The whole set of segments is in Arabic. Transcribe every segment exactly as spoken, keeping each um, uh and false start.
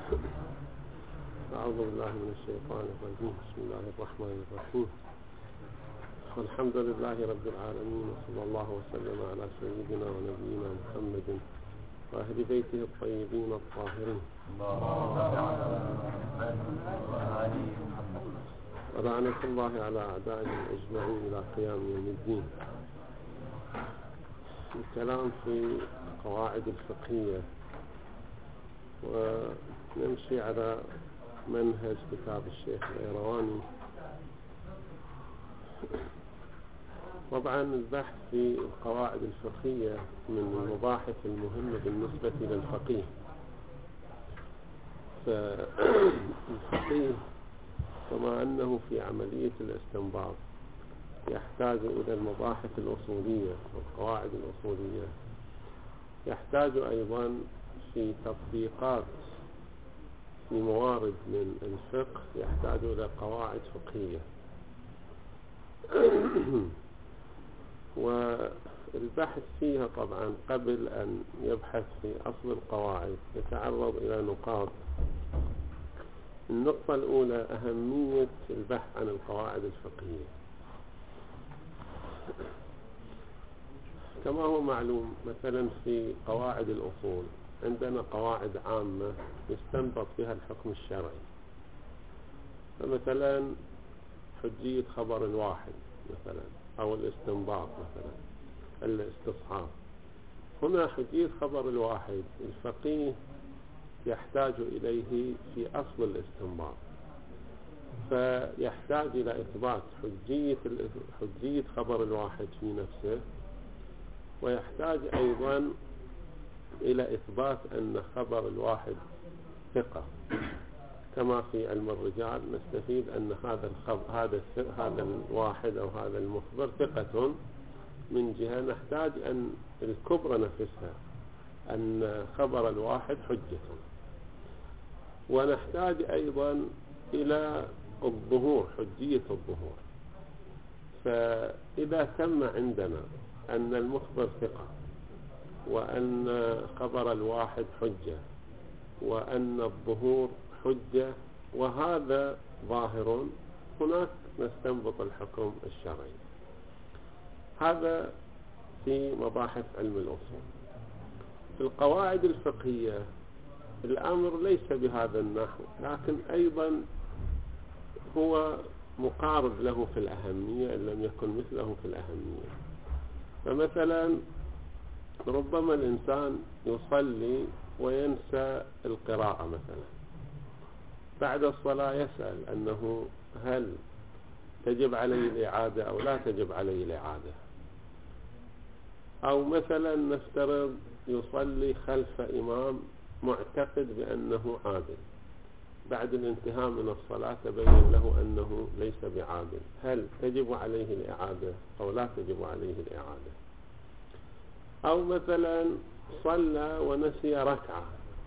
أعوذ بالله من الشيطان الرجيم. بسم الله الرحمن الرحيم. والحمد لله رب العالمين، وصلى الله وسلم على سيدنا ونبينا محمد وأهل بيته الطيبين الطاهرين، ولعنة الله على أعدائهم أجمعين إلى قيام يوم الدين. الكلام في القواعد الفقهية، ونمشي على منهج كتاب الشيخ الإيرواني. طبعا البحث في القواعد الفقهية من المباحث المهمة بالنسبة للفقيه. فالفقيه كما أنه في عملية الاستنباط يحتاج إلى المباحث الأصولية والقواعد الأصولية، يحتاج أيضا في تطبيقات في موارد من الفقه يحتاج إلى قواعد فقهية. والبحث فيها طبعا قبل أن يبحث في أصل القواعد يتعرض إلى نقاط. النقطة الأولى أهمية البحث عن القواعد الفقهية. كما هو معلوم مثلا في قواعد الأصول عندنا قواعد عامة يستنبط بها الحكم الشرعي، فمثلا حجية خبر الواحد مثلا، أو الاستنباط مثلا الاستصحاب. هنا حجية خبر الواحد الفقيه يحتاج إليه في أصل الاستنباط، فيحتاج إلى إثبات حجية حجية خبر الواحد في نفسه، ويحتاج أيضا إلى إثبات أن خبر الواحد ثقة. كما في علم الرجال نستفيد أن هذا الخبر هذا هذا الواحد أو هذا المخبر ثقة. من جهة نحتاج أن الكبرى نفسها أن خبر الواحد حجة، ونحتاج أيضا إلى الظهور، حجية الظهور. فإذا تم عندنا أن المخبر ثقة، وأن خبر الواحد حجة، وأن الظهور حجة، وهذا ظاهر، هناك نستنبط الحكم الشرعي. هذا في مباحث علم الأصول. في القواعد الفقهية الأمر ليس بهذا النحو، لكن أيضا هو مقارب له في الأهمية إن لم يكن مثله في الأهمية. فمثلا ربما الإنسان يصلي وينسى القراءة مثلا، بعد الصلاة يسأل أنه هل تجب عليه الإعادة أو لا تجب عليه الإعادة. أو مثلا نفترض يصلي خلف إمام معتقد بأنه عادل، بعد الانتهاء من الصلاة تبين له أنه ليس بعادل، هل تجب عليه الإعادة أو لا تجب عليه الإعادة. أو مثلا صلى ونسي ركعة،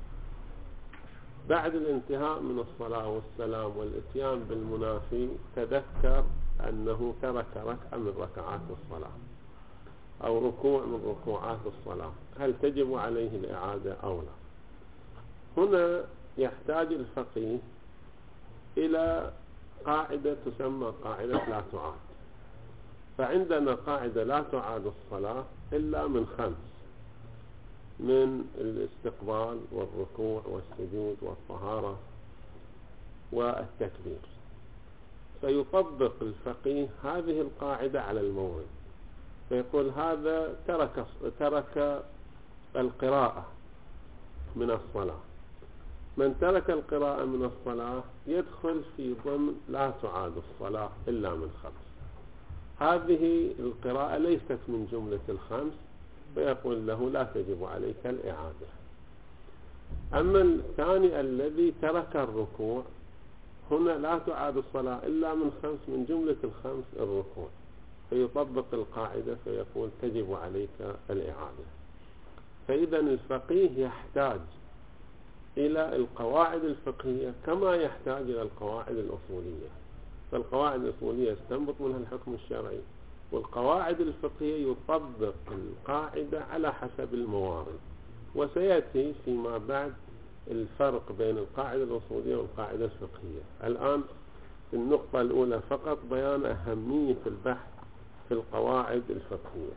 بعد الانتهاء من الصلاة والسلام والاتيان بالمنافي تذكر أنه ترك ركعة من ركعات الصلاة أو ركوع من ركوعات الصلاة، هل تجب عليه الإعادة أو لا. هنا يحتاج الفقيه إلى قاعدة تسمى قاعدة لا تعاد. فعندنا قاعدة لا تعاد الصلاة إلا من خمس: من الاستقبال والركوع والسجود والطهارة والتكبير. فيطبق الفقيه هذه القاعدة على المورد، فيقول هذا ترك ترك القراءة من الصلاة. من ترك القراءة من الصلاة يدخل في ضمن لا تعاد الصلاة إلا من خمس. هذه القراءة ليست من جملة الخمس، فيقول له لا تجب عليك الإعادة. أما الثاني الذي ترك الركوع، هنا لا تعاد الصلاة إلا من خمس، من جملة الخمس الركوع، فيطبق القاعدة فيقول تجب عليك الإعادة. فإذا الفقيه يحتاج إلى القواعد الفقهية كما يحتاج إلى القواعد الأصولية. فالقواعد الأصولية يستنبط منها الحكم الشرعي، والقواعد الفقهية يطبق القاعدة على حسب الموارد. وسيأتي فيما بعد الفرق بين القاعدة الأصولية والقاعدة الفقهية. الآن في النقطة الأولى فقط بيان أهمية البحث في القواعد الفقهية.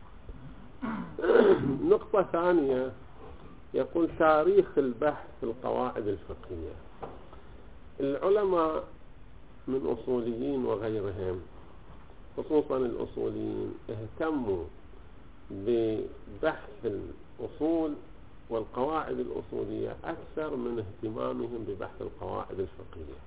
نقطة ثانية يقول تاريخ البحث في القواعد الفقهية. العلماء من أصوليين وغيرهم، خصوصا الأصوليين، اهتموا ببحث الأصول والقواعد الأصولية أكثر من اهتمامهم ببحث القواعد الفقهية.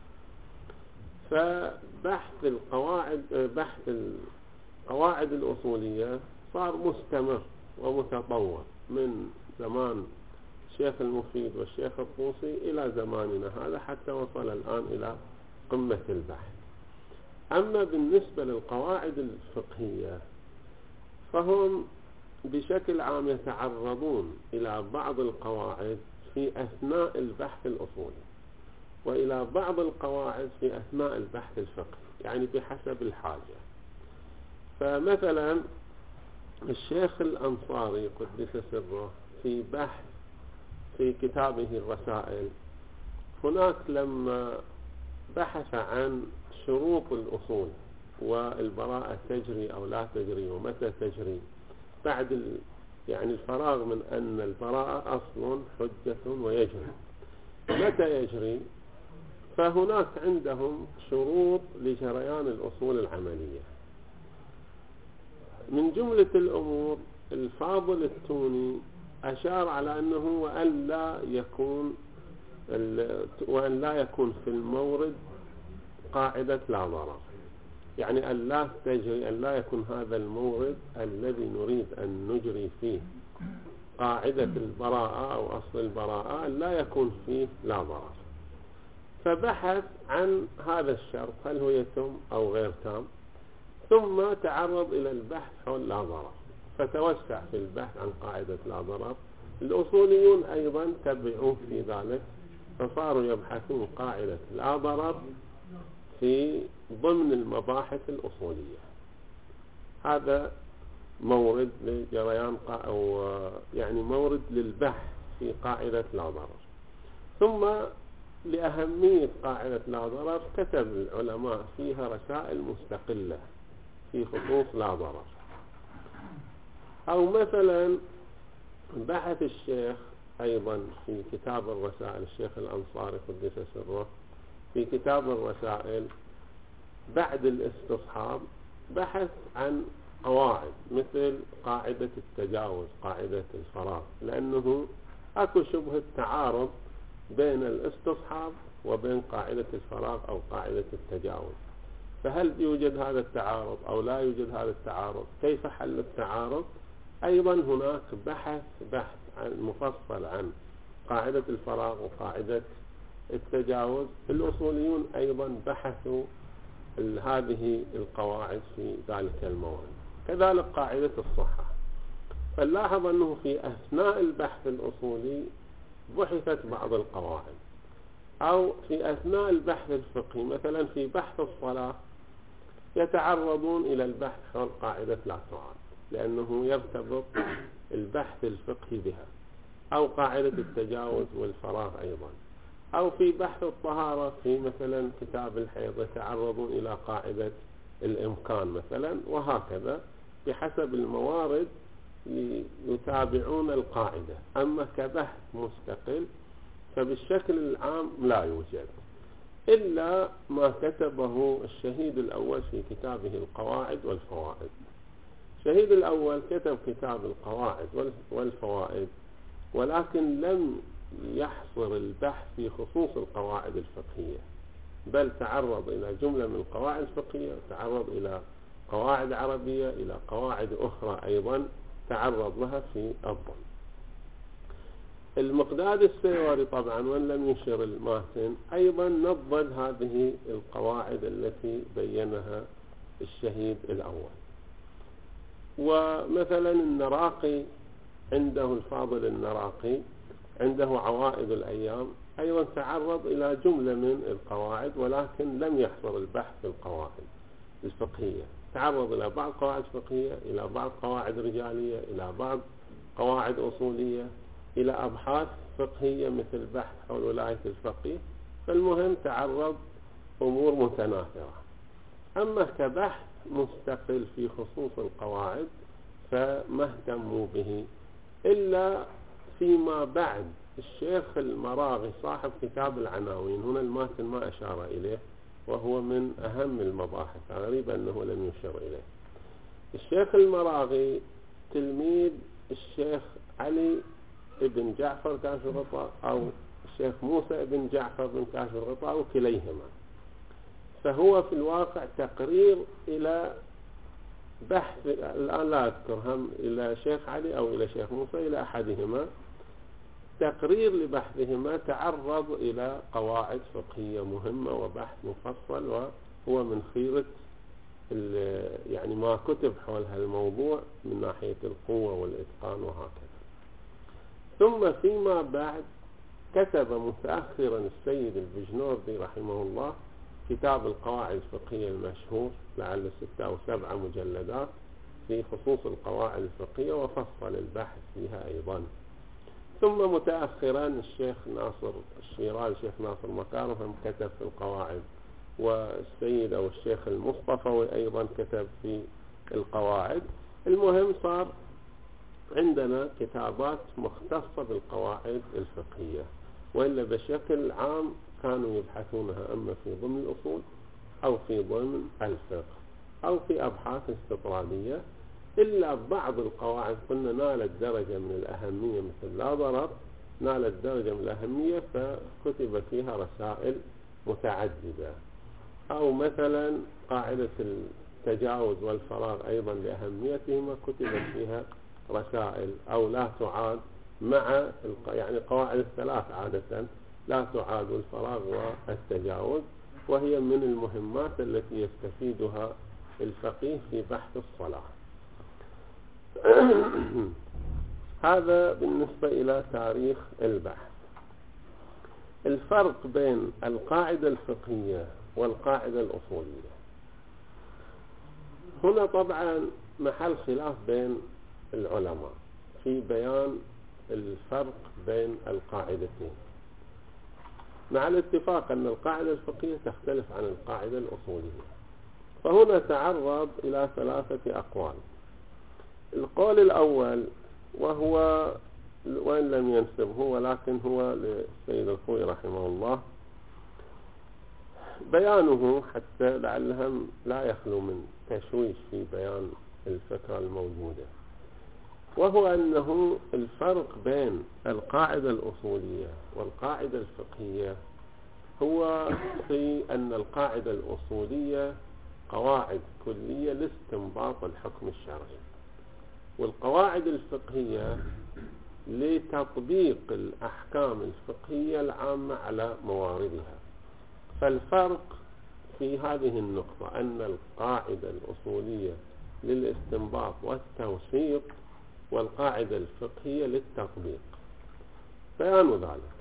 فبحث القواعد بحث القواعد الأصولية صار مستمر ومتطور من زمان الشيخ المفيد والشيخ الطوسي إلى زماننا هذا، حتى وصل الآن إلى قمة البحث. أما بالنسبة للقواعد الفقهية فهم بشكل عام يتعرضون إلى بعض القواعد في أثناء البحث الأصولي، وإلى بعض القواعد في أثناء البحث الفقهي، يعني بحسب الحاجة. فمثلا الشيخ الأنصاري قدس سره في بحث في كتابه الرسائل، هناك لما بحث عن شروط الأصول والبراءة تجري أو لا تجري ومتى تجري، بعد يعني الفراغ من أن البراءة أصل حجة ويجري، متى يجري؟ فهناك عندهم شروط لجريان الأصول العملية. من جملة الأمور الفاضل التوني أشار على أنه وأن لا يكون وأن لا يكون في المورد قاعدة لا ضرر، يعني أن لا تجري أن لا يكون هذا المورد الذي نريد أن نجري فيه قاعدة البراءة أو أصل البراءة أن لا يكون فيه لا ضرر. فبحث عن هذا الشرط، هل هو يتم أو غير تام، ثم تعرض إلى البحث حول لا ضرر، فتوسع في البحث عن قاعدة لا ضرر. الأصوليون أيضا تبعوه في ذلك، فصاروا يبحثون قاعدة لا ضرر في ضمن المباحث الأصولية. هذا مورد لجريان أو يعني مورد للبحث في قاعدة لا ضرر. ثم لأهمية قاعدة لا ضرر كتب العلماء فيها رسائل مستقلة في خصوص لا ضرر. أو مثلا بحث الشيخ أيضا في كتاب الرسائل، الشيخ الأنصاري قدس سره في كتاب الرسائل بعد الاستصحاب بحث عن قواعد مثل قاعدة التجاوز، قاعدة الفراغ، لأنه أكو شبهة تعارض بين الاستصحاب وبين قاعدة الفراغ أو قاعدة التجاوز. فهل يوجد هذا التعارض أو لا يوجد هذا التعارض؟ كيف حل التعارض؟ أيضا هناك بحث بحث عن مفصل عن قاعدة الفراغ وقاعدة التجاوز. الأصوليون أيضا بحثوا هذه القواعد في ذلك الموضوع. كذلك قاعدة الصحة، فنلاحظ أنه في أثناء البحث الأصولي بحثت بعض القواعد، أو في أثناء البحث الفقهي مثلا في بحث الصلاة يتعرضون إلى البحث حول قاعدة لا تعاد، لأنه يرتبط البحث الفقهي بها، أو قاعدة التجاوز والفراغ أيضا. أو في بحث الطهارة في مثلا كتاب الحيض يتعرضون إلى قاعدة الإمكان مثلا، وهكذا بحسب الموارد يتابعون القاعدة. أما كبحث مستقل فبالشكل العام لا يوجد، إلا ما كتبه الشهيد الأول في كتابه القواعد والفوائد. الشهيد الأول كتب كتاب القواعد والفوائد، ولكن لم يحصر البحث في خصوص القواعد الفقهية، بل تعرض إلى جملة من القواعد الفقهية، تعرض إلى قواعد عربية، إلى قواعد أخرى أيضا تعرض لها في الضمن. المقداد السيواري طبعا وإن لم يشر الماتن أيضا نضد هذه القواعد التي بينها الشهيد الأول. ومثلا النراقي عنده الفاضل النراقي عنده عوائد الأيام أيضا تعرض إلى جملة من القواعد، ولكن لم يحصر البحث في القواعد الفقهية، تعرض إلى بعض قواعد فقهية، إلى بعض قواعد رجالية، إلى بعض قواعد أصولية، إلى أبحاث فقهية مثل بحث حول ولاية الفقيه، فالمهم تعرض أمور متناثرة. أما كبحث مستقل في خصوص القواعد فما اهتموا به إلا فيما بعد. الشيخ المراغي صاحب كتاب العناوين، هنا الماتن ما أشار إليه وهو من أهم المباحث، غريب أنه لم يشر إليه. الشيخ المراغي تلميذ الشيخ علي ابن جعفر كاشف الغطاء أو الشيخ موسى ابن جعفر بن كاشف الغطاء أو كليهما، فهو في الواقع تقرير إلى بحث، الآن لا أذكر هم إلى شيخ علي أو إلى شيخ موسى، إلى أحدهما تقرير لبحثهما تعرض إلى قواعد فقهية مهمة وبحث مفصل، وهو من خيرة يعني ما كتب حول هالموضوع من ناحية القوة والإتقان وهكذا. ثم فيما بعد كتب متأخرا السيد البجنوردي رحمه الله كتاب القواعد الفقهية المشهور، لعل ستة أو سبعة مجلدات في خصوص القواعد الفقهية، وفصل البحث فيها أيضا. ثم متأخرا الشيخ ناصر الشيرازي الشيخ ناصر مكارم هم كتب في القواعد، والسيد أو الشيخ المصطفوي أيضا كتب في القواعد. المهم صار عندنا كتابات مختصة بالقواعد الفقهية، وإلا بشكل عام كانوا يبحثونها أما في ضمن الأصول أو في ضمن الفقه أو في أبحاث استطرادية، إلا بعض القواعد قلنا نالت درجة من الأهمية، مثل لا ضرر نالت درجة من الأهمية فكتب فيها رسائل متعددة، أو مثلا قاعدة التجاوز والفراغ أيضا لأهميتهما كتبت فيها رسائل، أو لا تعاد مع يعني قواعد الثلاث عادة لا تعاد الفراغ والتجاوز، وهي من المهمات التي يستفيدها الفقيه في بحث الصلاة. هذا بالنسبة إلى تاريخ البحث. الفرق بين القاعدة الفقهية والقاعدة الأصولية، هنا طبعا محل خلاف بين العلماء في بيان الفرق بين القاعدتين، مع الاتفاق أن القاعدة الفقهية تختلف عن القاعدة الأصولية. فهنا تعرض إلى ثلاثة أقوال. القول الأول وهو وإن لم ينسبه ولكن هو للسيد الخوئي رحمه الله، بيانه حتى لعلهم لا يخلو من تشويش في بيان الفكرة الموجودة، وهو أنه الفرق بين القاعدة الأصولية والقاعدة الفقهية هو في أن القاعدة الأصولية قواعد كلية لاستنباط الحكم الشرعي، والقواعد الفقهية لتطبيق الأحكام الفقهية العامة على مواردها. فالفرق في هذه النقطة أن القاعدة الأصولية للاستنباط والتوثيق، والقاعدة الفقهية للتطبيق. بيان ذلك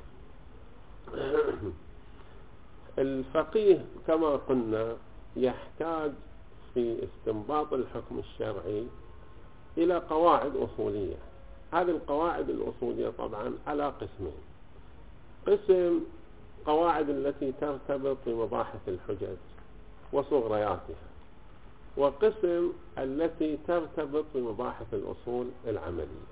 الفقيه كما قلنا يحتاج في استنباط الحكم الشرعي إلى قواعد أصولية. هذه القواعد الأصولية طبعا على قسمين: قسم قواعد التي ترتبط بمباحث الحجج وصغرياتها، وقسم التي ترتبط بمباحث الأصول العملية.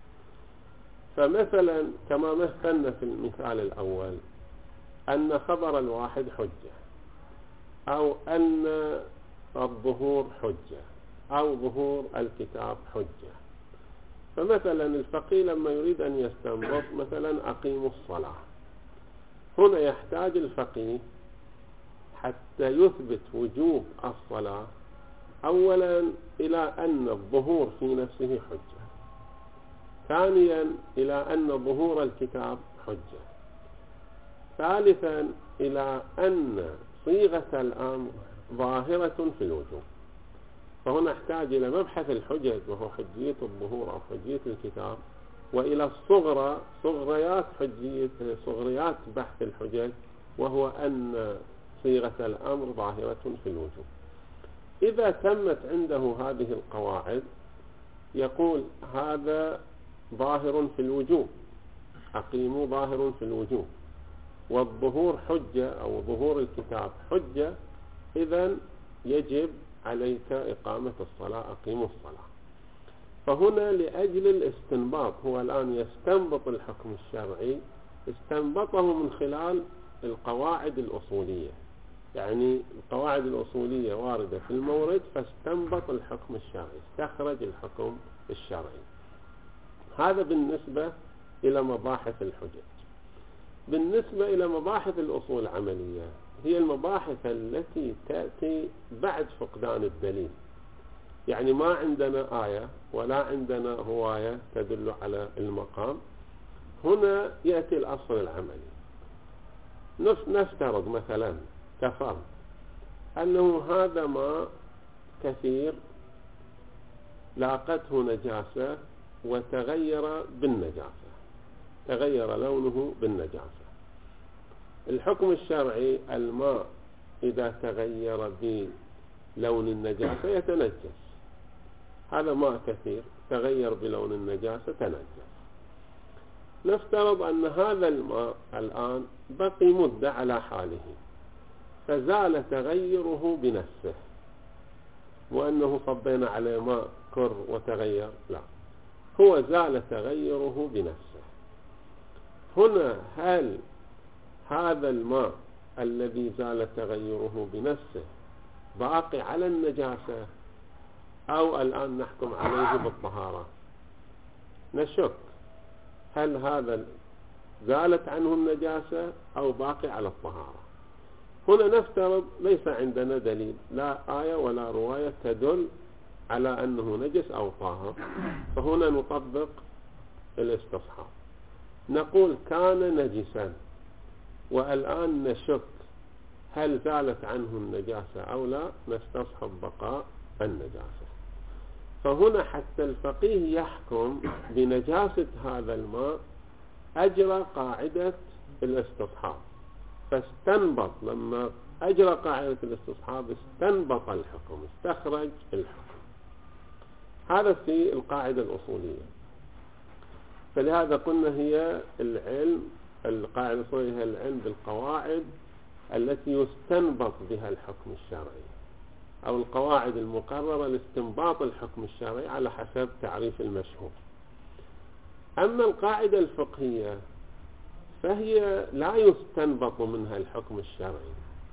فمثلا كما مثلنا في المثال الأول أن خبر الواحد حجة، أو أن الظهور حجة، أو ظهور الكتاب حجة. فمثلا الفقيه لما يريد أن يستنبط مثلا أقيموا الصلاة، هنا يحتاج الفقيه حتى يثبت وجوب الصلاة أولا إلى أن الظهور في نفسه حجة، ثانيا إلى أن ظهور الكتاب حجة، ثالثا إلى أن صيغة الأمر ظاهرة في الوجوب. فهنا احتاج إلى مبحث الحجج وهو حجية الظهور أو حجية الكتاب، وإلى الصغرى صغريات حجية صغريات بحث الحجج وهو أن صيغة الأمر ظاهرة في الوجوب. إذا تمت عنده هذه القواعد يقول هذا ظاهر في الوجوب، أقيموا ظاهر في الوجوب، والظهور حجة أو ظهور الكتاب حجة، إذن يجب عليك إقامة الصلاة، أقيموا الصلاة. فهنا لأجل الاستنباط، هو الآن يستنبط الحكم الشرعي، استنبطه من خلال القواعد الأصولية، يعني القواعد الأصولية واردة في المورد، فاستنبط الحكم الشرعي، استخرج الحكم الشرعي. هذا بالنسبة إلى مباحث الحجج. بالنسبة إلى مباحث الأصول العملية، هي المباحث التي تأتي بعد فقدان الدليل، يعني ما عندنا آية ولا عندنا رواية تدل على المقام. هنا يأتي الأصل العملي. نفترض مثلا كفرض أنه هذا ماء كثير لاقته نجاسة وتغير بالنجاسة، تغير لونه بالنجاسة. الحكم الشرعي الماء إذا تغير بلون النجاسة يتنجس. هذا ماء كثير تغير بلون النجاسة تنجس. نفترض أن هذا الماء الآن بقي مدة على حاله، فزال تغيره بنفسه، وأنه صبينا عليه ماء كر وتغير، لا، هو زال تغيره بنفسه. هنا هل هذا الماء الذي زال تغيره بنفسه باقي على النجاسة أو الآن نحكم عليه بالطهارة؟ نشك هل هذا زالت عنه النجاسة أو باقي على الطهارة. هنا نفترض ليس عندنا دليل، لا آية ولا رواية تدل على أنه نجس أو طاهر، فهنا نطبق الاستصحاب، نقول كان نجسا والآن نشك هل زالت عنه النجاسة أو لا، نستصحب بقاء النجاسة. فهنا حتى الفقيه يحكم بنجاسة هذا الماء أجرى قاعدة الاستصحاب، فاستنبط، لما أجرى قاعدة الاستصحاب استنبط الحكم، استخرج الحكم. هذا في القاعدة الأصولية. فلهذا قلنا هي العلم، القاعدة الأصولية هي العلم بالقواعد التي يستنبط بها الحكم الشرعي، أو القواعد المقررة لاستنباط الحكم الشرعي على حسب تعريف المشهور. أما القاعدة الفقهية فهي لا يستنبط منها الحكم الشرعي،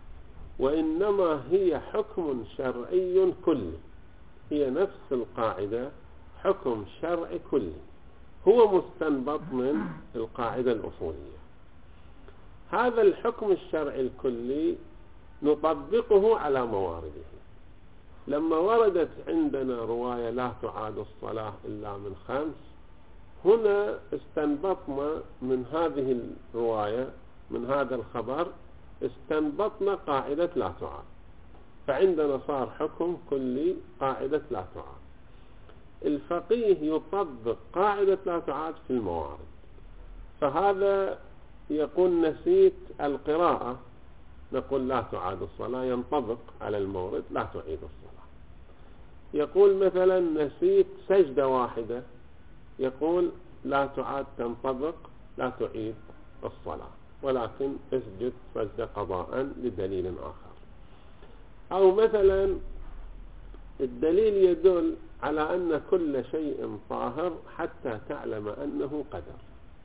وإنما هي حكم شرعي كلي، هي نفس القاعدة حكم شرعي كلي، هو مستنبط من القاعدة الأصولية. هذا الحكم الشرعي الكلي نطبقه على موارده. لما وردت عندنا رواية لا تعاد الصلاة إلا من خمس، هنا استنبطنا من هذه الرواية، من هذا الخبر استنبطنا قاعدة لا تعاد، فعندنا صار حكم كلي قاعدة لا تعاد. الفقيه يطبق قاعدة لا تعاد في الموارد، فهذا يقول نسيت القراءة، نقول لا تعاد الصلاة، ينطبق على المورد لا تعيد الصلاة. يقول مثلا نسيت سجدة واحدة، يقول لا تعاد، تنطبق لا تعيد الصلاة، ولكن اسجد سجدة قضاء لدليل آخر. أو مثلا الدليل يدل على أن كل شيء طاهر حتى تعلم أنه قدر،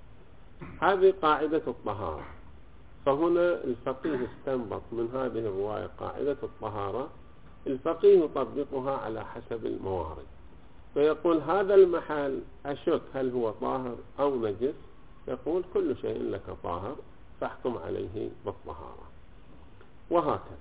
هذه قاعدة الطهارة. فهنا الفقيه استنبط من هذه الرواية قاعدة الطهارة، الفقيه يطبقها على حسب الموارد، فيقول هذا المحل أشك هل هو طاهر أو نجس، يقول كل شيء لك طاهر فاحكم عليه بالطهارة، وهكذا.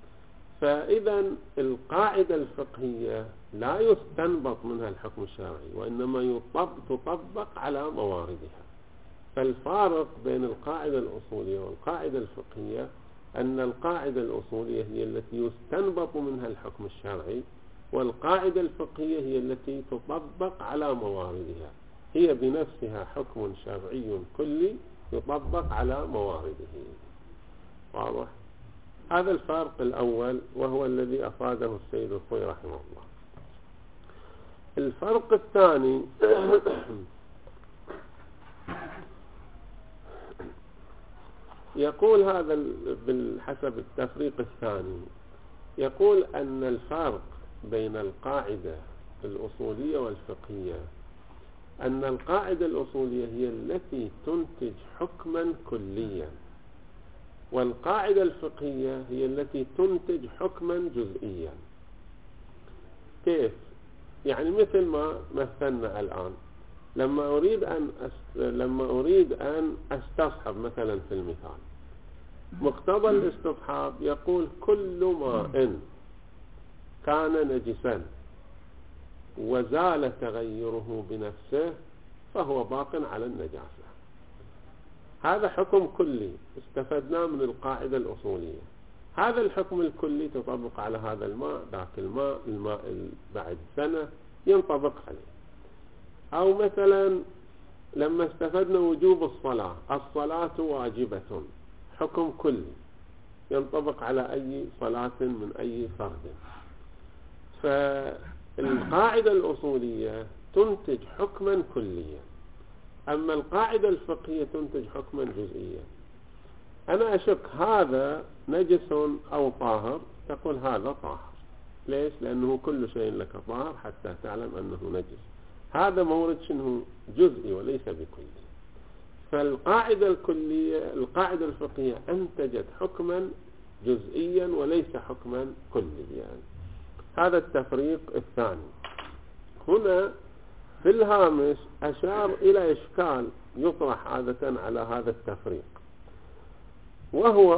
فإذا القاعدة الفقهية لا يستنبط منها الحكم الشرعي، وإنما تطبق على مواردها. فالفارق بين القاعدة الأصولية والقاعدة الفقهية أن القاعدة الأصولية هي التي يستنبط منها الحكم الشرعي، والقاعدة الفقهية هي التي تطبق على مواردها، هي بنفسها حكم شرعي كلي يطبق على موارده. واضح؟ هذا الفارق الأول، وهو الذي أفاده السيد الخوي رحمه الله. الفرق الثاني يقول هذا بالحسب التفريق الثاني، يقول أن الفرق بين القاعدة الأصولية والفقهية أن القاعدة الأصولية هي التي تنتج حكما كليا، والقاعدة الفقهية هي التي تنتج حكما جزئيا. كيف؟ يعني مثل ما مثلنا الآن، لما أريد أن أست... لما أريد أن أستصحب مثلا في المثال، مقتضى الاستصحاب يقول كل ماء كان نجسا وزال تغيره بنفسه فهو باق على النجاسة. هذا حكم كلي استفدناه من القاعدة الأصولية. هذا الحكم الكلي تطبق على هذا الماء، ذاك الماء، الماء بعد سنة ينطبق عليه. أو مثلا لما استفدنا وجوب الصلاة، الصلاة واجبة، حكم كلي ينطبق على أي صلاة من أي فرد. فالقاعدة الأصولية تنتج حكما كليا، أما القاعدة الفقهية تنتج حكما جزئيا. أنا أشك هذا نجس أو طاهر، تقول هذا طاهر. ليش؟ لأنه كل شيء لك طاهر حتى تعلم أنه نجس. هذا مورد شنه جزئي وليس بكلي. فالقاعدة الكلية القاعدة الفقهية أنتجت حكما جزئيا وليس حكما كليا. هذا التفريق الثاني. هنا في الهامش أشار إلى إشكال يطرح عادة على هذا التفريق، وهو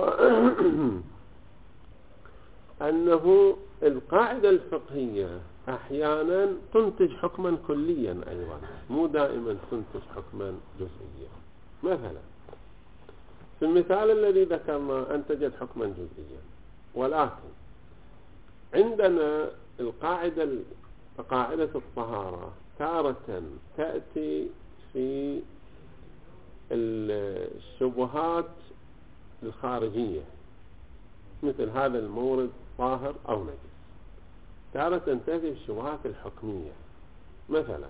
أنه القاعدة الفقهية أحيانا تنتج حكما كليا أيضا، مو دائما تنتج حكما جزئيا. مثلا في المثال الذي ذكرنا أنتجت حكما جزئيا، ولكن عندنا القاعدة قاعدة الطهارة تارة تأتي في الشبهات الخارجية، مثل هذا المورد طاهر أو نجس. تارة تأتي في الشبهات الحكمية. مثلا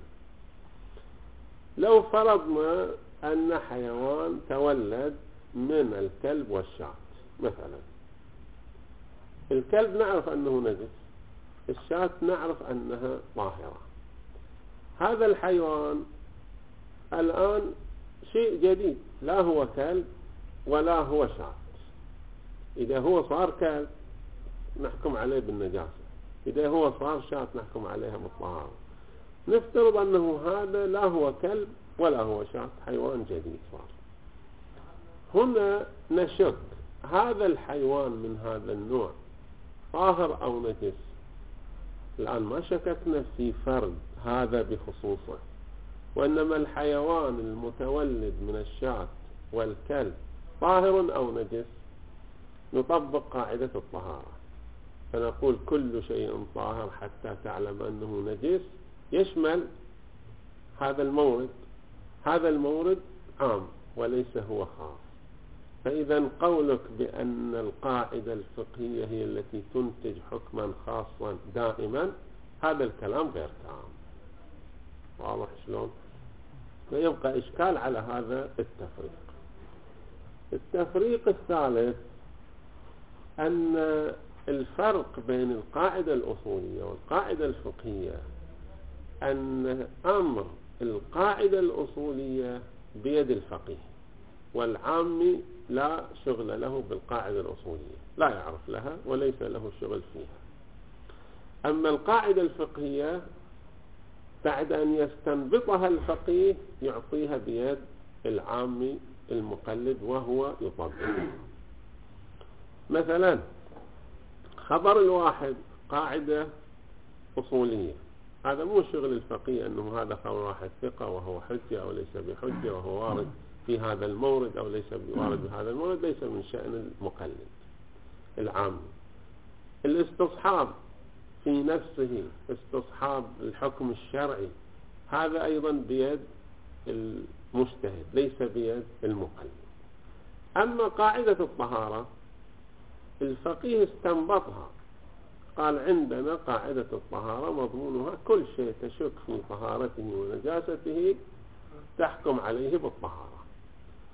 لو فرضنا أن حيوان تولد من الكلب والشاة، مثلا الكلب نعرف أنه نجس، الشاة نعرف أنها طاهرة. هذا الحيوان الآن شيء جديد، لا هو كلب ولا هو شاة. إذا هو صار كلب نحكم عليه بالنجاسة، إذا هو صار شاة نحكم عليها بالطهارة. نفترض أنه هذا لا هو كلب ولا هو شاة، حيوان جديد صار. هنا نشك هذا الحيوان من هذا النوع طاهر أو نجس. الآن ما شككنا في فرد هذا بخصوصه، وإنما الحيوان المتولد من الشاة والكلب طاهر أو نجس، نطبق قاعدة الطهارة فنقول كل شيء طاهر حتى تعلم أنه نجس، يشمل هذا المورد. هذا المورد عام وليس هو خاص. فإذا قولك بأن القاعدة الفقهية هي التي تنتج حكما خاصا دائما، هذا الكلام غير تام. واضح شلون؟ فيبقى إشكال على هذا التفريق. التفريق الثالث أن الفرق بين القاعدة الأصولية والقاعدة الفقهية أن أمر القاعدة الأصولية بيد الفقيه، والعامي لا شغل له بالقاعدة الأصولية، لا يعرف لها وليس له شغل فيها. أما القاعدة الفقهية بعد أن يستنبطها الفقيه يعطيها بيد العامي المقلد وهو يطبق. مثلا خبر الواحد قاعدة أصولية، هذا مو شغل الفقيه أنه هذا خبر واحد ثقة وهو حجة أو ليس بحجة، وهو وارد في هذا المورد أو ليس بوارد بهذا المورد، ليس من شأن المقلد العام. الاستصحاب في نفسه، استصحاب الحكم الشرعي، هذا أيضا بيد المجتهد ليس بيد المقلد. أما قاعدة الطهارة الفقيه استنبطها، قال عندنا قاعدة الطهارة مضمونها كل شيء تشك في طهارته ونجاسته تحكم عليه بالطهارة.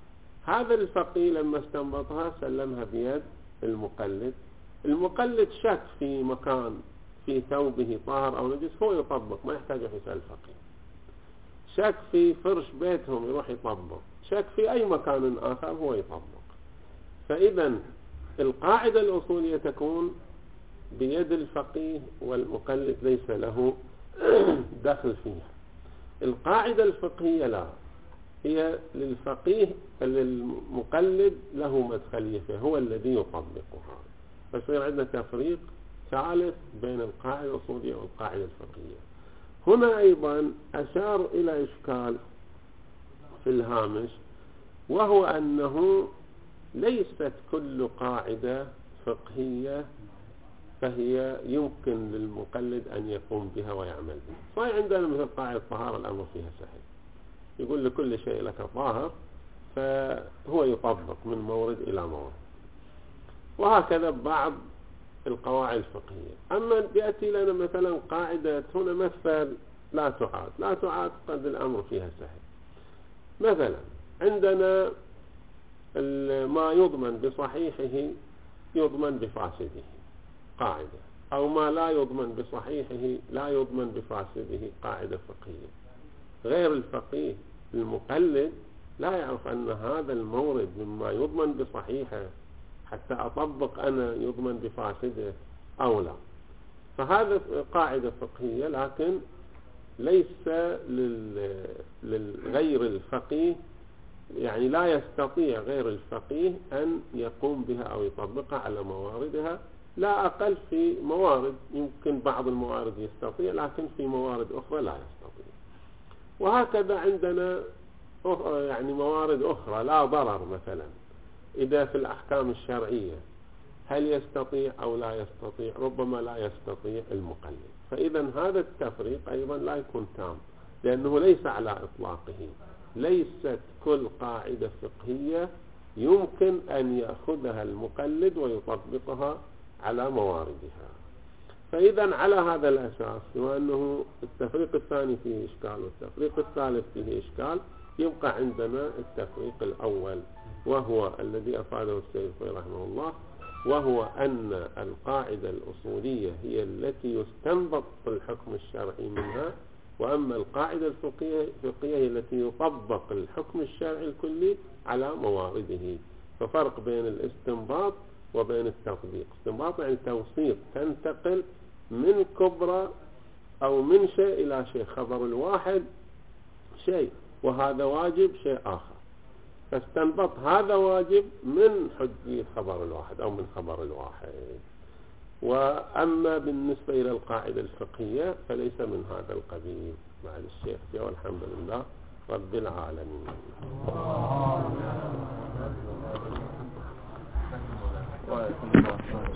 هذا الفقيه لما استنبطها سلمها بيد المقلد. المقلد شك في مكان في ثوبه طاهر أو نجس، هو يطبق، ما يحتاج يسأل الفقيه. شك في فرش بيتهم، يروح يطبق. شك في أي مكان آخر، هو يطبق. فإذا القاعدة الأصولية تكون بيد الفقيه، والمقلد ليس له دخل فيها. القاعدة الفقهية لا، هي للفقيه، للمقلد له مدخلية فيها، هو الذي يطبقها. فيصير عندنا تفريق ثالث بين القاعدة الأصولية والقاعدة الفقهية. هنا أيضا أشار إلى إشكال في الهامش، وهو أنه ليست كل قاعدة فقهية فهي يمكن للمقلد أن يقوم بها ويعمل بها. صحيح عندنا مثل قاعدة الطهارة الأمر فيها سهل، يقول لكل شيء لك طاهر، فهو يطبق من مورد إلى مورد. وهكذا بعض القواعد الفقهية. أما بيأتي لنا مثلا قاعدة هنا مثل لا تعاد، لا تعاد قد الأمر فيها سهل. مثلا عندنا ما يضمن بصحيحه يضمن بفاسده قاعدة، أو ما لا يضمن بصحيحه لا يضمن بفاسده قاعدة فقهية. غير الفقيه المقلد لا يعرف أن هذا المورد مما يضمن بصحيحه حتى أطبق أنا يضمن بفاسده أو لا. فهذا قاعدة فقهية، لكن ليس للغير الفقيه، يعني لا يستطيع غير الفقيه أن يقوم بها أو يطبقها على مواردها. لا أقل في موارد يمكن بعض الموارد يستطيع، لكن في موارد أخرى لا يستطيع. وهكذا عندنا يعني موارد أخرى لا ضرر، مثلا إذا في الأحكام الشرعية هل يستطيع أو لا يستطيع، ربما لا يستطيع المقلد. فإذا هذا التفريق أيضا لا يكون تام، لأنه ليس على إطلاقه. ليست كل قاعدة فقهية يمكن أن يأخذها المقلد ويطبقها على مواردها. فإذا على هذا الأساس، بما أنه التفريق الثاني فيه إشكال والتفريق الثالث فيه إشكال، يبقى عندنا التفريق الأول، وهو الذي أفاده السيد رحمه الله، وهو أن القاعدة الأصولية هي التي يستنبط الحكم الشرعي منها، وأما القاعدة الفقهية هي التي يطبق الحكم الشرعي الكلي على موارده. ففرق بين الاستنباط وبين التطبيق. استنباط يعني توسيط، تنتقل من كبرى أو من شيء إلى شيء. خبر الواحد شيء وهذا واجب شيء آخر، فاستنبط هذا واجب من حجية خبر الواحد أو من خبر الواحد. وأما بالنسبة إلى القاعدة الفقهية فليس من هذا القبيل. مع الشيخ والحمد لله رب العالمين.